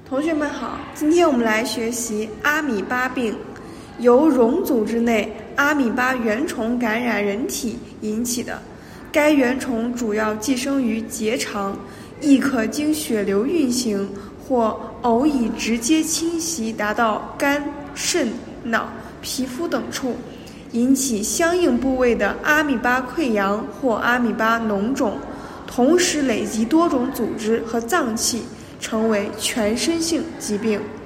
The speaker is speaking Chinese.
同学们好，今天我们来学习阿米巴病，由溶组织内阿米巴原虫感染人体引起的。该原虫主要寄生于结肠，亦可经血流运行或偶以直接侵袭达到肝、肾、脑、皮肤等处，引起相应部位的阿米巴溃疡或阿米巴脓肿，同时累及多种组织和脏器，成为全身性疾病。